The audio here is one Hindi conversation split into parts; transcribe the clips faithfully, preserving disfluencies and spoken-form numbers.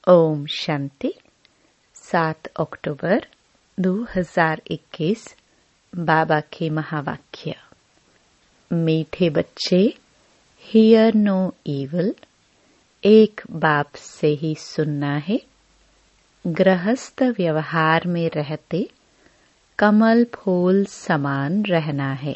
ओम शांति। सात अक्टूबर दो हज़ार इक्कीस। बाबा के महावाक्य। मीठे बच्चे, हियर नो इविल। एक बाप से ही सुनना है। गृहस्थ व्यवहार में रहते कमल फूल समान रहना है।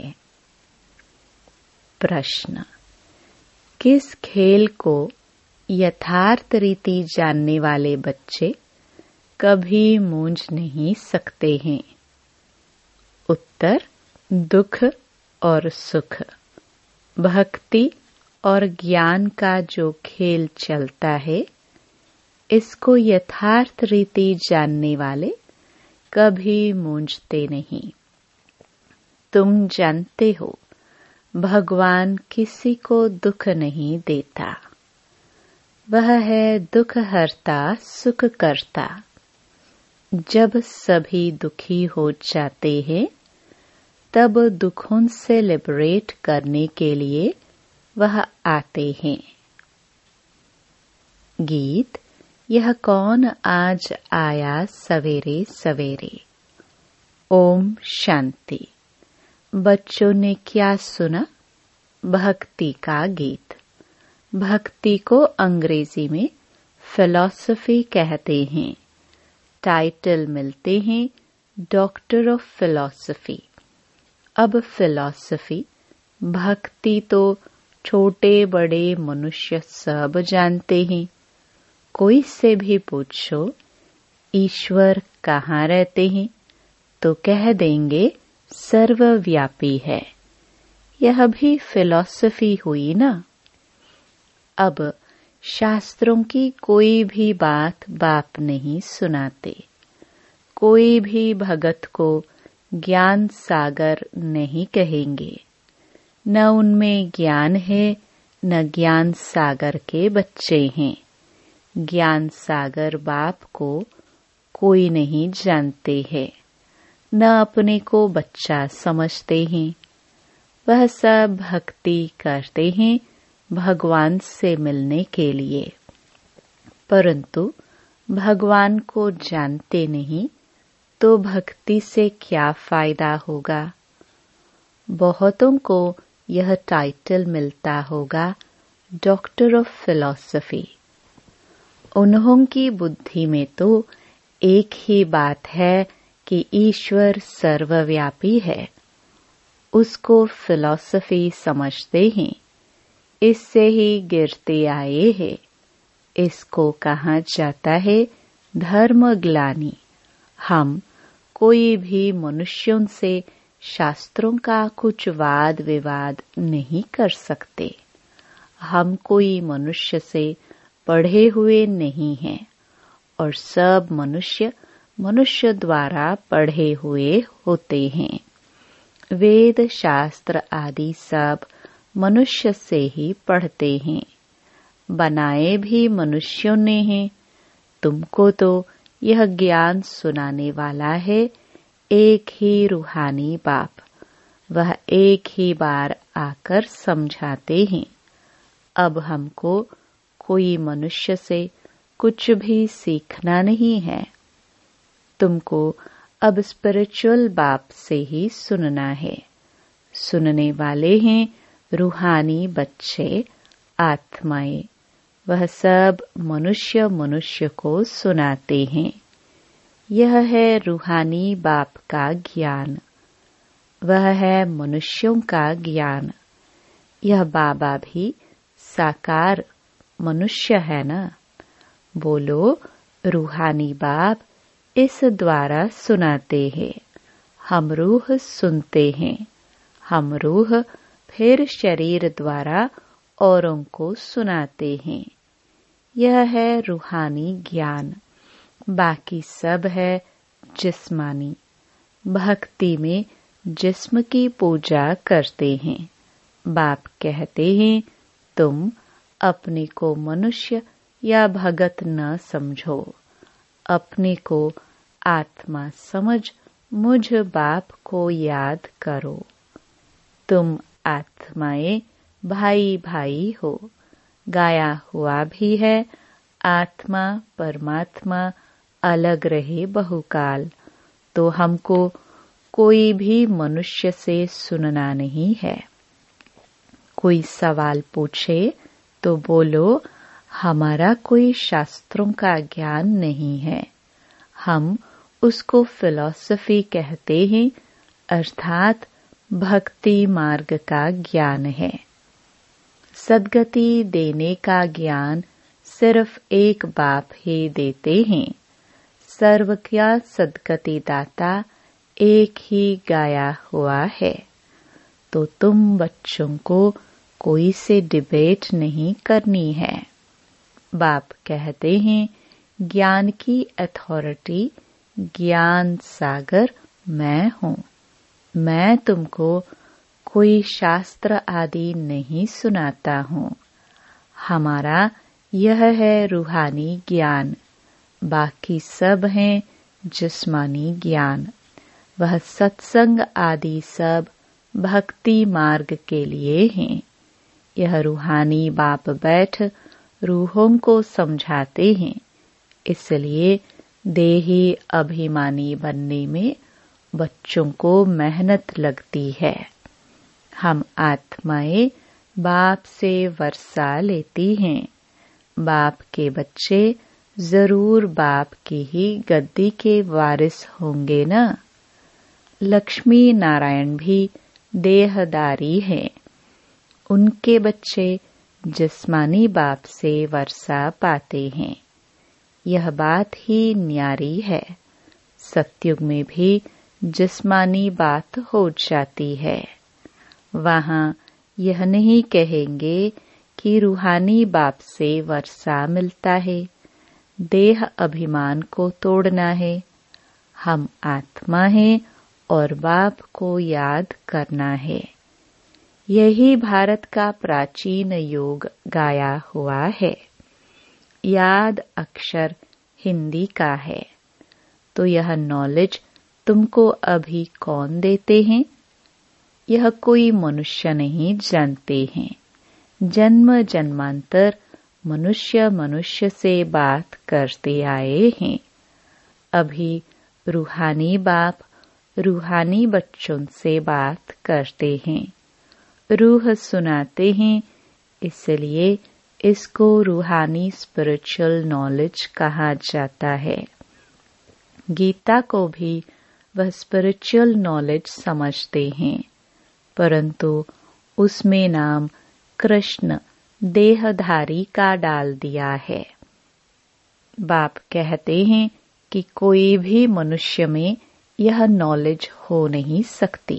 प्रश्न, किस खेल को यथार्थ रीति जानने वाले बच्चे कभी मूंझ नहीं सकते हैं? उत्तर, दुख और सुख, भक्ति और ज्ञान का जो खेल चलता है, इसको यथार्थ रीति जानने वाले कभी मूंझते नहीं। तुम जानते हो, भगवान किसी को दुख नहीं देता। वह है दुख हरता सुख करता। जब सभी दुखी हो जाते हैं, तब दुखों से लिबरेट करने के लिए वह आते हैं। गीत। यह कौन आज आया सवेरे सवेरे। ओम शांति। बच्चों ने क्या सुना? भक्ति का गीत। भक्ति को अंग्रेजी में फिलॉसफी कहते हैं। टाइटल मिलते हैं डॉक्टर ऑफ फिलॉसफी। अब फिलॉसफी, भक्ति तो छोटे बड़े मनुष्य सब जानते हैं। कोई से भी पूछो ईश्वर कहाँ रहते हैं, तो कह देंगे सर्वव्यापी है। यह भी फिलॉसफी हुई ना। अब शास्त्रों की कोई भी बात बाप नहीं सुनाते। कोई भी भगत को ज्ञान सागर नहीं कहेंगे। न उनमें ज्ञान है, न ज्ञान सागर के बच्चे हैं। ज्ञान सागर बाप को कोई नहीं जानते हैं, न अपने को बच्चा समझते हैं। वह सब भक्ति करते हैं भगवान से मिलने के लिए, परंतु भगवान को जानते नहीं, तो भक्ति से क्या फायदा होगा? बहुतों को यह टाइटल मिलता होगा डॉक्टर ऑफ फिलॉसफी। उन्हों की बुद्धि में तो एक ही बात है कि ईश्वर सर्वव्यापी है। उसको फिलॉसफी समझते हैं। इससे ही गिरते आए हैं। इसको कहा जाता है धर्म ग्लानि। हम कोई भी मनुष्यों से शास्त्रों का कुछ वाद विवाद नहीं कर सकते। हम कोई मनुष्य से पढ़े हुए नहीं हैं, और सब मनुष्य मनुष्य द्वारा पढ़े हुए होते हैं। वेद शास्त्र आदि सब मनुष्य से ही पढ़ते हैं। बनाए भी मनुष्यों ने हैं। तुमको तो यह ज्ञान सुनाने वाला है एक ही रूहानी बाप। वह एक ही बार आकर समझाते हैं। अब हमको कोई मनुष्य से कुछ भी सीखना नहीं है। तुमको अब स्पिरिचुअल बाप से ही सुनना है। सुनने वाले हैं रूहानी बच्चे, आत्माएं। वह सब मनुष्य मनुष्य को सुनाते हैं। यह है रूहानी बाप का ज्ञान। वह है मनुष्यों का ज्ञान। यह बाबा भी साकार मनुष्य है ना। बोलो, रूहानी बाप इस द्वारा सुनाते हैं। हम रूह सुनते हैं। हम रूह फिर शरीर द्वारा औरों को सुनाते हैं। यह है रूहानी ज्ञान। बाकी सब है जिस्मानी। भक्ति में जिस्म की पूजा करते हैं। बाप कहते हैं, तुम अपने को मनुष्य या भगत न समझो। अपने को आत्मा समझ मुझ बाप को याद करो। तुम आत्माएं भाई भाई हो। गाया हुआ भी है, आत्मा परमात्मा अलग रहे बहुकाल, तो हमको कोई भी मनुष्य से सुनना नहीं है। कोई सवाल पूछे तो बोलो, हमारा कोई शास्त्रों का ज्ञान नहीं है, हम उसको फिलॉसफी कहते हैं, अर्थात भक्ति मार्ग का ज्ञान है। सद्गति देने का ज्ञान सिर्फ एक बाप ही देते हैं। सर्व का सद्गति दाता एक ही गाया हुआ है। तो तुम बच्चों को कोई से डिबेट नहीं करनी है। बाप कहते हैं, ज्ञान की अथॉरिटी, ज्ञान सागर मैं हूँ। मैं तुमको कोई शास्त्र आदि नहीं सुनाता हूँ। हमारा यह है रूहानी ज्ञान, बाकी सब हैं जिस्मानी ज्ञान। वह सत्संग आदि सब भक्ति मार्ग के लिए हैं। यह रूहानी बाप बैठ रूहों को समझाते हैं, इसलिए देही अभिमानी बनने में बच्चों को मेहनत लगती है। हम आत्माएं बाप से वर्षा लेती हैं। बाप के बच्चे जरूर बाप की ही गद्दी के वारिस होंगे न। लक्ष्मी नारायण भी देहदारी हैं। उनके बच्चे जिस्मानी बाप से वर्षा पाते हैं। यह बात ही न्यारी है। सतयुग में भी जिस्मानी बात हो जाती है। वहाँ यह नहीं कहेंगे कि रूहानी बाप से वर्षा मिलता है, देह अभिमान को तोड़ना है। हम आत्मा हैं और बाप को याद करना है। यही भारत का प्राचीन योग गाया हुआ है। याद अक्षर हिंदी का है। तो यह नॉलेज तुमको अभी कौन देते हैं? यह कोई मनुष्य नहीं जानते हैं। जन्म जन्मांतर मनुष्य मनुष्य से बात करते आए हैं। अभी रूहानी बाप रूहानी बच्चों से बात करते हैं। रूह सुनाते हैं, इसलिए इसको रूहानी स्पिरिचुअल नॉलेज कहा जाता है। गीता को भी वह स्पिरिचुअल नॉलेज समझते हैं, परंतु उसमें नाम कृष्ण देहधारी का डाल दिया है। बाप कहते हैं कि कोई भी मनुष्य में यह नॉलेज हो नहीं सकती।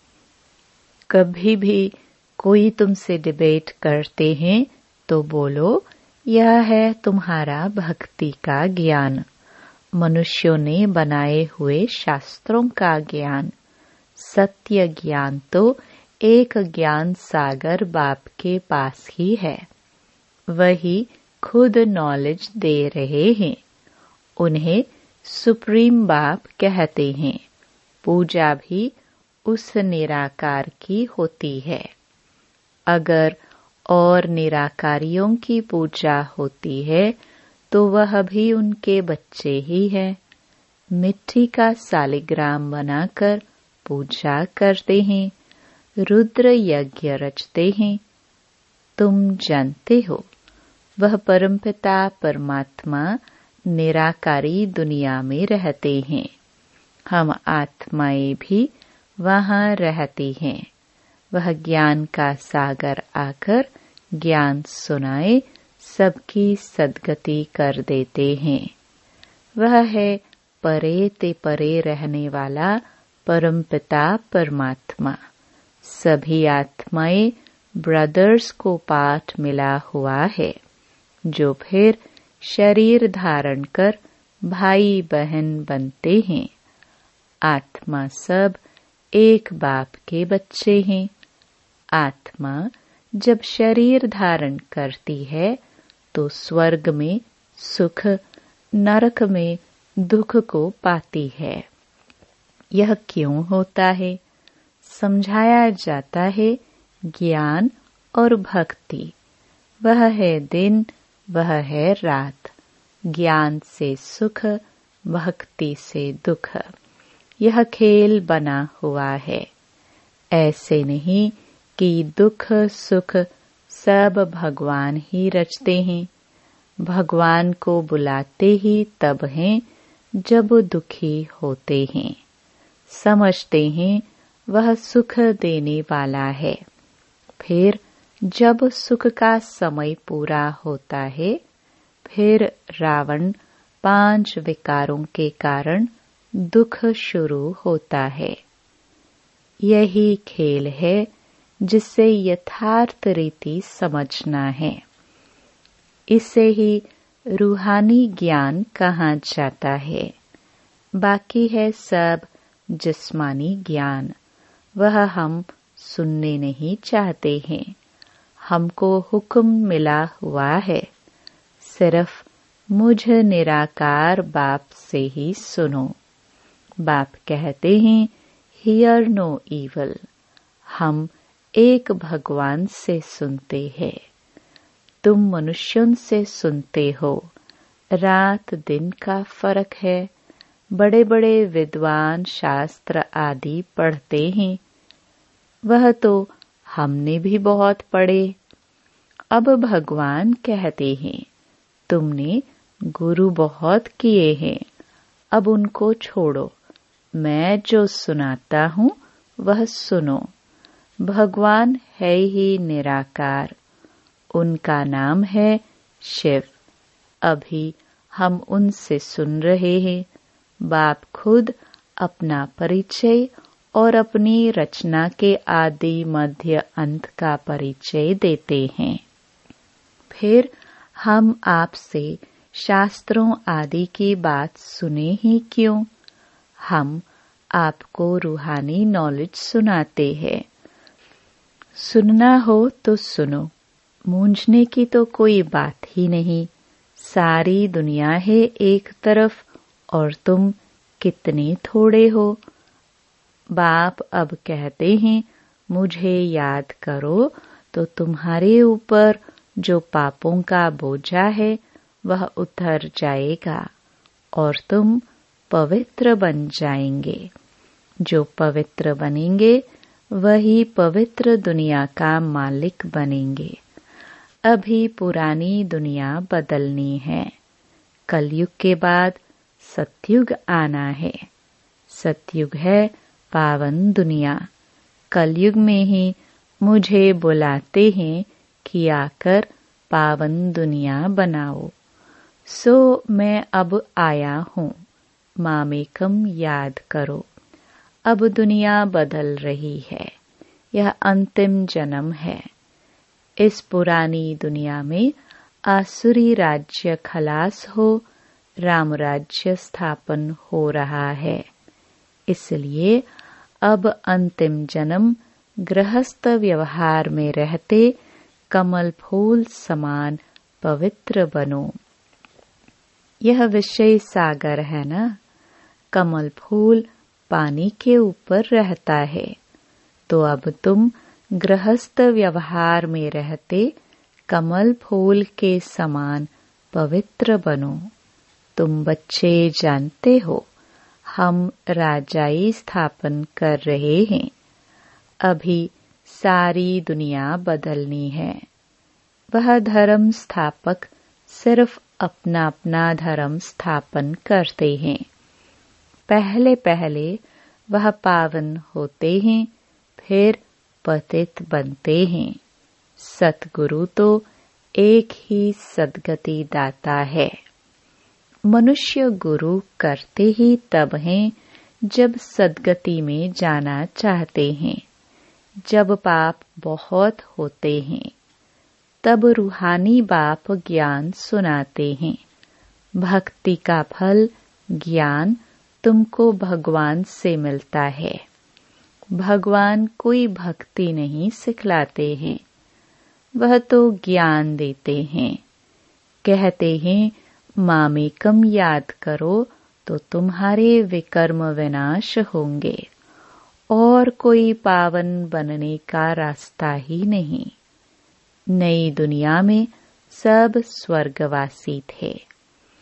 कभी भी कोई तुमसे डिबेट करते हैं तो बोलो, यह है तुम्हारा भक्ति का ज्ञान, मनुष्यों ने बनाए हुए शास्त्रों का ज्ञान। सत्य ज्ञान तो एक ज्ञान सागर बाप के पास ही है। वही खुद नॉलेज दे रहे हैं। उन्हें सुप्रीम बाप कहते हैं। पूजा भी उस निराकार की होती है। अगर और निराकारियों की पूजा होती है तो वह भी उनके बच्चे ही है। मिट्टी का सालिग्राम बनाकर पूजा करते हैं, रुद्र यज्ञ रचते हैं। तुम जानते हो, वह परमपिता परमात्मा निराकारी दुनिया में रहते हैं। हम आत्माएं भी वहाँ रहती हैं। वह ज्ञान का सागर आकर ज्ञान सुनाए सबकी सद्गति कर देते हैं। वह है परे ते परे रहने वाला परमपिता परमात्मा। सभी आत्माएं ब्रदर्स को पाठ मिला हुआ है, जो फिर शरीर धारण कर भाई बहन बनते हैं। आत्मा सब एक बाप के बच्चे हैं। आत्मा जब शरीर धारण करती है तो स्वर्ग में सुख, नरक में दुख को पाती है। यह क्यों होता है? समझाया जाता है। ज्ञान और भक्ति, वह है दिन, वह है रात। ज्ञान से सुख, भक्ति से दुख। यह खेल बना हुआ है। ऐसे नहीं कि दुख सुख सब भगवान ही रचते हैं। भगवान को बुलाते ही तब हैं जब दुखी होते हैं। समझते हैं वह सुख देने वाला है। फिर जब सुख का समय पूरा होता है, फिर रावण पांच विकारों के कारण दुख शुरू होता है। यही खेल है जिसे यथार्थ रीति समझना है। इसे ही रूहानी ज्ञान कहा जाता है। बाकी है सब जिस्मानी ज्ञान, वह हम सुनने नहीं चाहते हैं। हमको हुक्म मिला हुआ है, सिर्फ मुझ निराकार बाप से ही सुनो। बाप कहते हैं, हियर नो ईवल। हम एक भगवान से सुनते हैं। तुम मनुष्यों से सुनते हो। रात दिन का फर्क है। बड़े बड़े विद्वान शास्त्र आदि पढ़ते हैं। वह तो हमने भी बहुत पढ़े। अब भगवान कहते हैं, तुमने गुरु बहुत किए हैं, अब उनको छोड़ो। मैं जो सुनाता हूँ वह सुनो। भगवान है ही निराकार, उनका नाम है शिव। अभी हम उनसे सुन रहे हैं। बाप खुद अपना परिचय और अपनी रचना के आदि मध्य अंत का परिचय देते हैं। फिर हम आपसे शास्त्रों आदि की बात सुने ही क्यों? हम आपको रूहानी नॉलेज सुनाते हैं। सुनना हो तो सुनो, मूंझने की तो कोई बात ही नहीं। सारी दुनिया है एक तरफ और तुम कितने थोड़े हो। बाप अब कहते हैं, मुझे याद करो तो तुम्हारे ऊपर जो पापों का बोझा है वह उतर जाएगा और तुम पवित्र बन जाएंगे। जो पवित्र बनेंगे वही पवित्र दुनिया का मालिक बनेंगे। अभी पुरानी दुनिया बदलनी है। कलयुग के बाद सतयुग आना है। सतयुग है पावन दुनिया। कलयुग में ही मुझे बुलाते हैं कि आकर पावन दुनिया बनाओ। सो मैं अब आया हूँ। मामेकम याद करो। अब दुनिया बदल रही है। यह अंतिम जन्म है। इस पुरानी दुनिया में आसुरी राज्य खलास हो, राम राज्य स्थापन हो रहा है। इसलिए अब अंतिम जन्म गृहस्थ व्यवहार में रहते कमल फूल समान पवित्र बनो। यह विषय सागर है ना। कमल फूल पानी के ऊपर रहता है, तो अब तुम गृहस्थ व्यवहार में रहते कमल फूल के समान पवित्र बनो। तुम बच्चे जानते हो, हम राजाई स्थापन कर रहे हैं। अभी सारी दुनिया बदलनी है। वह धर्म स्थापक सिर्फ अपना अपना धर्म स्थापन करते हैं। पहले पहले वह पावन होते हैं, फिर पतित बनते हैं। सतगुरु तो एक ही सद्गति दाता है। मनुष्य गुरु करते ही तब हैं जब सद्गति में जाना चाहते हैं। जब पाप बहुत होते हैं तब रूहानी बाप ज्ञान सुनाते हैं। भक्ति का फल ज्ञान तुमको भगवान से मिलता है। भगवान कोई भक्ति नहीं सिखलाते हैं, वह तो ज्ञान देते हैं। कहते हैं, मामेकम याद करो तो तुम्हारे विकर्म विनाश होंगे और कोई पावन बनने का रास्ता ही नहीं। नई दुनिया में सब स्वर्गवासी थे।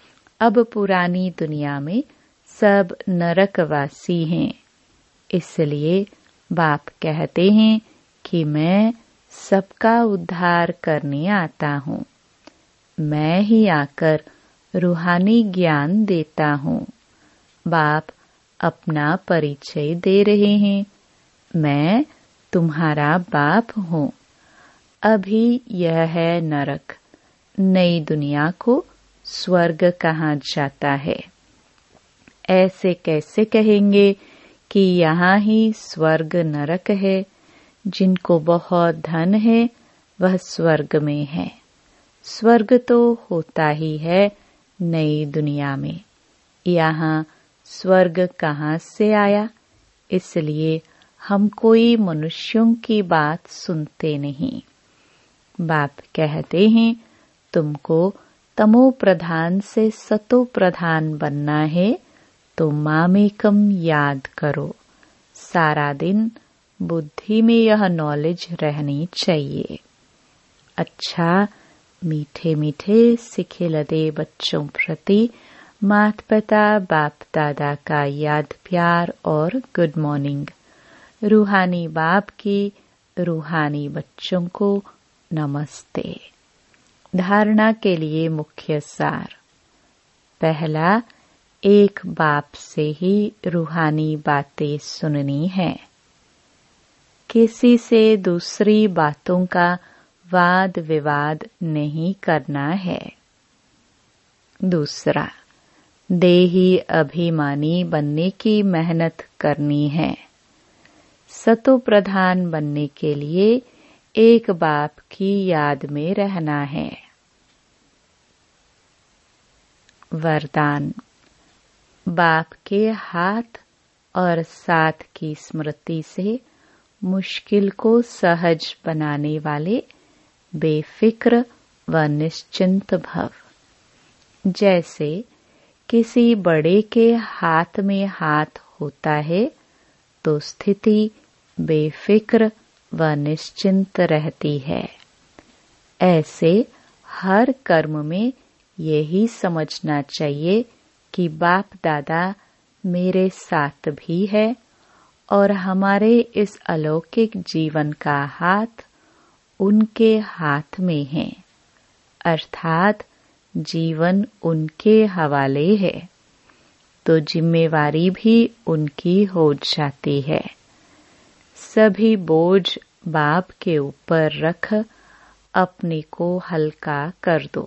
अब पुरानी दुनिया में सब नरकवासी हैं, इसलिए बाप कहते हैं कि मैं सबका उद्धार करने आता हूँ। मैं ही आकर रूहानी ज्ञान देता हूँ। बाप अपना परिचय दे रहे हैं, मैं तुम्हारा बाप हूँ। अभी यह है नरक, नई दुनिया को स्वर्ग कहा जाता है। ऐसे कैसे कहेंगे कि यहाँ ही स्वर्ग नरक है? जिनको बहुत धन है वह स्वर्ग में है। स्वर्ग तो होता ही है नई दुनिया में। यहाँ स्वर्ग कहाँ से आया? इसलिए हम कोई मनुष्यों की बात सुनते नहीं। बाप कहते हैं तुमको तमो प्रधान से सतो प्रधान बनना है तो मामेकम याद करो। सारा दिन बुद्धि में यह नॉलेज रहनी चाहिए। अच्छा, मीठे मीठे सिखे लदे बच्चों प्रति माता पिता बाप दादा का याद प्यार और गुड मॉर्निंग। रूहानी बाप की रूहानी बच्चों को नमस्ते। धारणा के लिए मुख्य सार। पहला, एक बाप से ही रूहानी बातें सुननी है। किसी से दूसरी बातों का वाद विवाद नहीं करना है। दूसरा, देही अभिमानी बनने की मेहनत करनी है। सतो प्रधान बनने के लिए एक बाप की याद में रहना है। वरदान। बाप के हाथ और साथ की स्मृति से मुश्किल को सहज बनाने वाले बेफिक्र व निश्चिंत भव। जैसे किसी बड़े के हाथ में हाथ होता है तो स्थिति बेफिक्र व निश्चिंत रहती है। ऐसे हर कर्म में यही समझना चाहिए कि बाप दादा मेरे साथ भी है और हमारे इस अलौकिक जीवन का हाथ उनके हाथ में है, अर्थात जीवन उनके हवाले है, तो जिम्मेवारी भी उनकी हो जाती है। सभी बोझ बाप के ऊपर रख अपने को हल्का कर दो।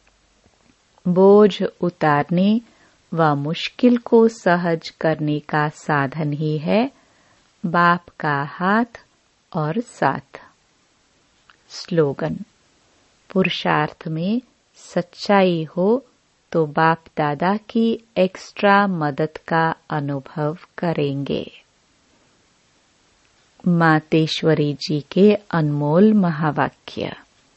बोझ उतारने व मुश्किल को सहज करने का साधन ही है बाप का हाथ और साथ। स्लोगन। पुरुषार्थ में सच्चाई हो तो बाप दादा की एक्स्ट्रा मदद का अनुभव करेंगे। मातेश्वरी जी के अनमोल महावाक्य।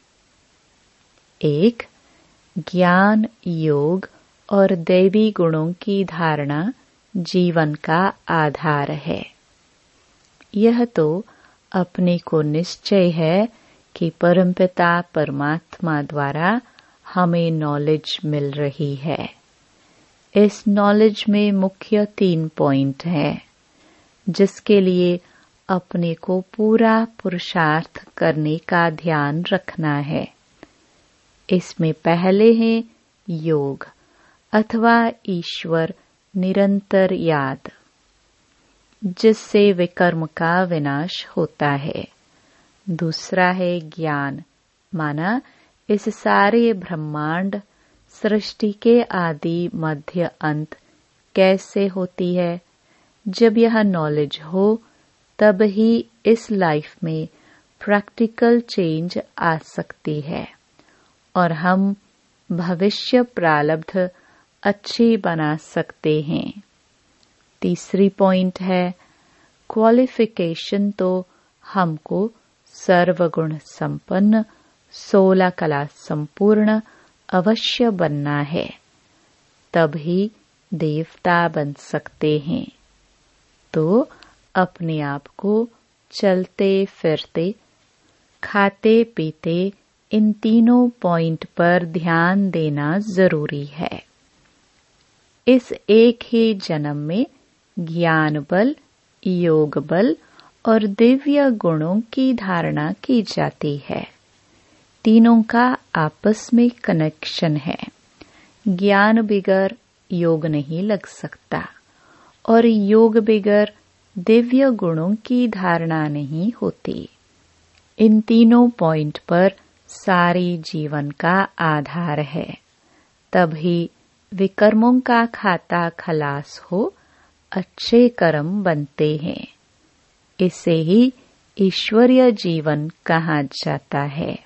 एक, ज्ञान, योग और दैवी गुणों की धारणा जीवन का आधार है। यह तो अपने को निश्चय है कि परमपिता परमात्मा द्वारा हमें नॉलेज मिल रही है। इस नॉलेज में मुख्य तीन पॉइंट हैं, जिसके लिए अपने को पूरा पुरुषार्थ करने का ध्यान रखना है। इसमें पहले है योग अथवा ईश्वर निरंतर याद, जिससे विकर्म का विनाश होता है। दूसरा है ज्ञान, माना इस सारे ब्रह्मांड सृष्टि के आदि मध्य अंत कैसे होती है। जब यह नॉलेज हो तब ही इस लाइफ में प्रैक्टिकल चेंज आ सकती है और हम भविष्य प्रारब्ध अच्छी बना सकते हैं। तीसरी पॉइंट है क्वालिफिकेशन, तो हमको सर्वगुण संपन्न सोलह कला संपूर्ण अवश्य बनना है, तभी देवता बन सकते हैं। तो अपने आप को चलते फिरते खाते पीते इन तीनों पॉइंट पर ध्यान देना जरूरी है। इस एक ही जन्म में ज्ञान बल, योग बल और दिव्य गुणों की धारणा की जाती है। तीनों का आपस में कनेक्शन है। ज्ञान बिगर योग नहीं लग सकता और योग बिगर दिव्य गुणों की धारणा नहीं होती। इन तीनों पॉइंट पर सारी जीवन का आधार है। तभी विकर्मों का खाता खलास हो अच्छे कर्म बनते हैं। इसे ही ईश्वरीय जीवन कहा जाता है।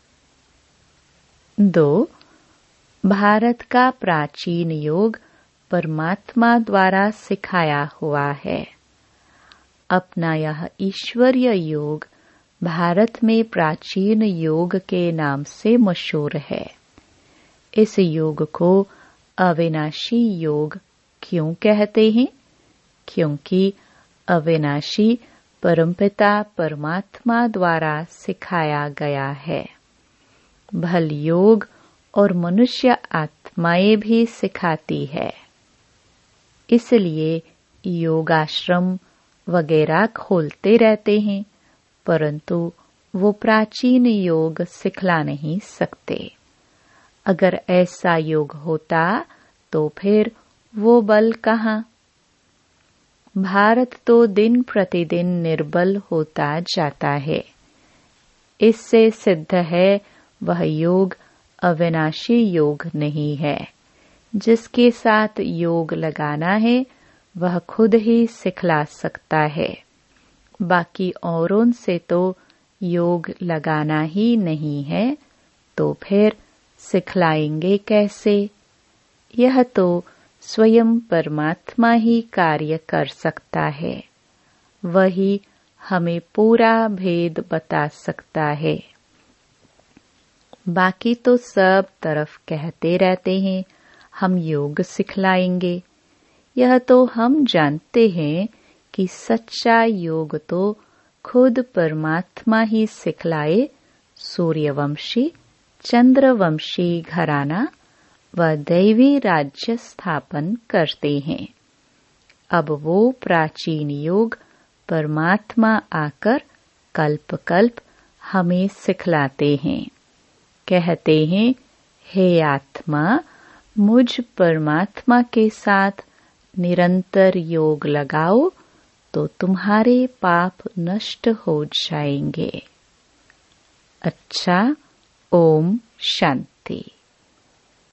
दो, भारत का प्राचीन योग परमात्मा द्वारा सिखाया हुआ है। अपना यह ईश्वरीय योग भारत में प्राचीन योग के नाम से मशहूर है। इस योग को अविनाशी योग क्यों कहते हैं? क्योंकि अविनाशी परमपिता परमात्मा द्वारा सिखाया गया है। भल योग और मनुष्य आत्माएं भी सिखाती है। इसलिए योगाश्रम वगैरह खोलते रहते हैं, परंतु वो प्राचीन योग सिखला नहीं सकते। अगर ऐसा योग होता तो फिर वो बल कहाँ? भारत तो दिन प्रतिदिन निर्बल होता जाता है। इससे सिद्ध है वह योग अविनाशी योग नहीं है। जिसके साथ योग लगाना है वह खुद ही सिखला सकता है। बाकी औरों से तो योग लगाना ही नहीं है, तो फिर सिखलाएंगे कैसे? यह तो स्वयं परमात्मा ही कार्य कर सकता है। वही हमें पूरा भेद बता सकता है। बाकी तो सब तरफ कहते रहते हैं हम योग सिखलाएंगे। यह तो हम जानते हैं कि सच्चा योग तो खुद परमात्मा ही सिखलाए सूर्यवंशी, चंद्रवंशी घराना व दैवी राज्य स्थापन करते हैं। अब वो प्राचीन योग परमात्मा आकर कल्प कल्प हमें सिखलाते हैं। कहते हैं, हे आत्मा, मुझ परमात्मा के साथ निरंतर योग लगाओ तो तुम्हारे पाप नष्ट हो जाएंगे। अच्छा, ओम शांति।